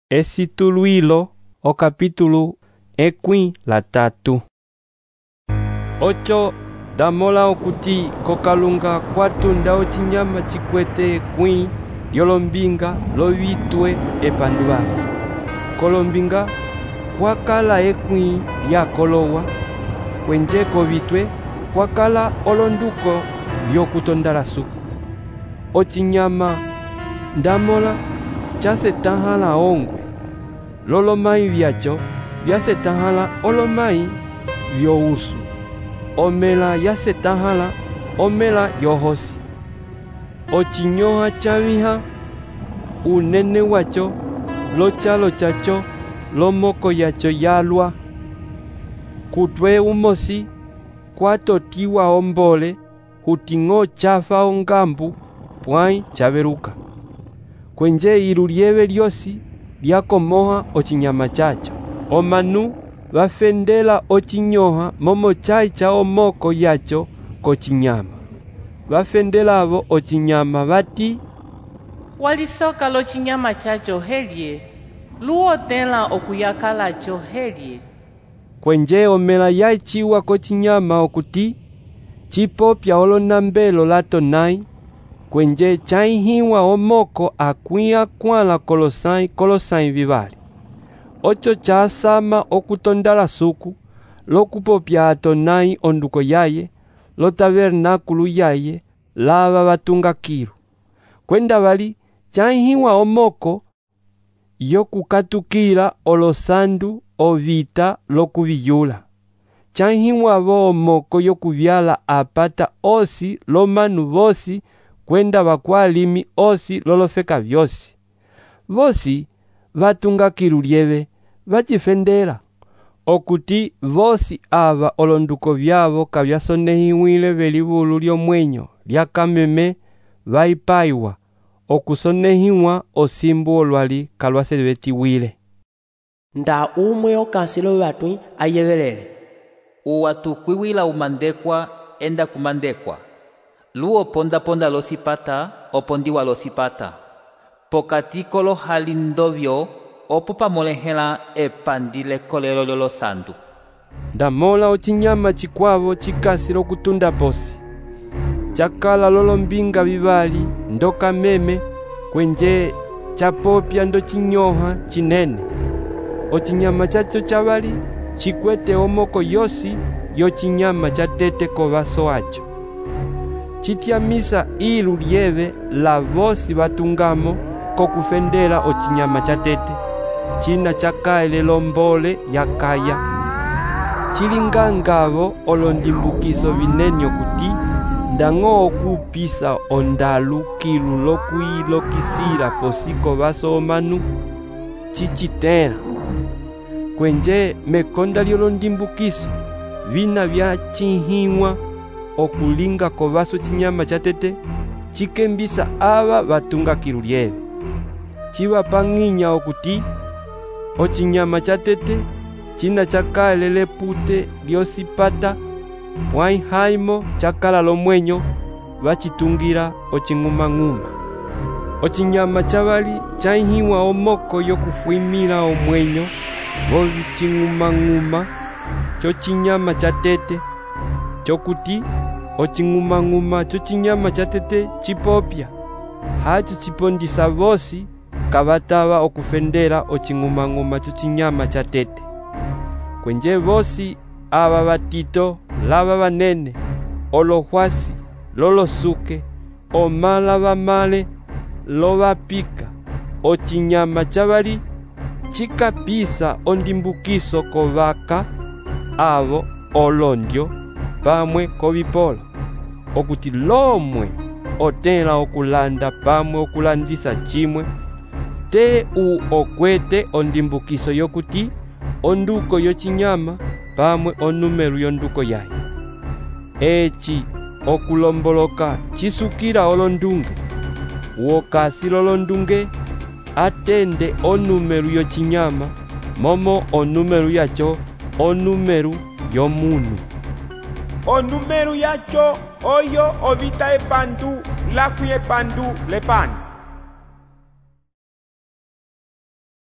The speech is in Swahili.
Esituluilo o capítulo equi la tatu. Ocho damola okuti kokalunga kwatu ndao chinyama chikwete equi yolombinga lovitwe epanduwa. Kolombinga kwakala equi yakolowa kwenje kovitwe kwakala olonduko vyokutondala suku. Ochinyama ndamola chasetanhala ongwe lolomai vyacho vyasetanhala olomai vyousu. Omela yasetanhala omela yohosi. Ochinyoha chaviha unene wacho lochalo chacho lomoko yacho yalwa. Kutwe umosi kwatotiwa ombole hutingo chafa ongambu pwai chaveruka. Kwenje ilulieve lyosi lyakomoha ochinyama chacho. Omanu vafendela ochinyoha momo chai cha omoko yacho kochinyama. Vafendela avo ochinyama vati walisoka lo chinyama chacho helie luotela okuyakala cho helie. Kwenje omela yaichiwa kochinyama okuti chipopya olonambelo latonai. Kwenje chaihiwa omoko akwia kwala kolosai vivali. Ocho chasama okutondala suku lokupopya atonai onduko yaye lo tabernakulu yaye lava vatungakilu. Kwenda vali chaihiwa omoko yokukatukila olosandu ovita lokuviyula. Chaihiwa vo omoko yokuvyala apata osi lomanu vosi kwenda vakwalimi osi lolofeka vyosi. Vosi vatungakilu lieve vachifendela okuti vosi ava olonduko vyavo kavyasonehiwile velivulu lyomwenyo lyakameme vaipaiwa okusonehiwa osimbu olwali kalwasevetiwile. Nda umwe okansilo vatwi ayevelele. Uwatukwiwila umandekwa enda kumandekwa. Luo ponda losipata opondiwa losipata. Pokatiko lo halindovyo opo pamolehela epandile kolelo lolosandu. Ndamola ochinyama chikwavo chikasilo kutunda posi. Chakala lolombinga vivali ndoka meme kwenje chapopya ndo chinyoha chinene. Ochinyama chacho chavali chikwete omoko yosi yo chinyama chatete kovaso acho. Chitiamisa ilu lieve la vosi vatungamo kokufendela ochinyama chatete. China chakaele lombole yakaya. Chilingangavo olondimbukiso vinenyo kuti ndango okupisa ondalu kilu lokuilokisila posiko vaso omanu chichitela. Kwenje mekonda lyolondimbukiso vina vya chihiwa okulinga kovaso chinyama chatete chikembisa ava vatungakilu lieve. Chiva panginya okuti ochinyama chatete china chakale lepute lyosipata pwai haimo chakala lomwenyo vachitungira oching'umang'uma. Ochinyama chavali chaihiwa omoko yokufuimila omwenyo voviching'umang'uma cho chinyama chatete chokuti oching'umang'uma cho chinyama chatete chipopya hacho chipondisa vosi kavatava okufendela oching'umang'uma cho chinyama chatete. Kwenje vosi ava vatito lava vanene olohwasi lolosuke omala vamale lovapika ochinyama chavali chikapisa ondimbukiso kovaka avo olondyo pamwe kovipolo okuti lomwe otela okulanda pamwe okulandisa chimwe te okwete ondimbukiso yokuti onduko yochinyama pamwe onumelu yonduko yaye. Echi okulomboloka chisukila olondunge wokasi lolondunge atende onumelu yochinyama momo onumelu yacho onumelu yomunu. Onumelu yacho oyo ovita epandu lakwi epandu lepani.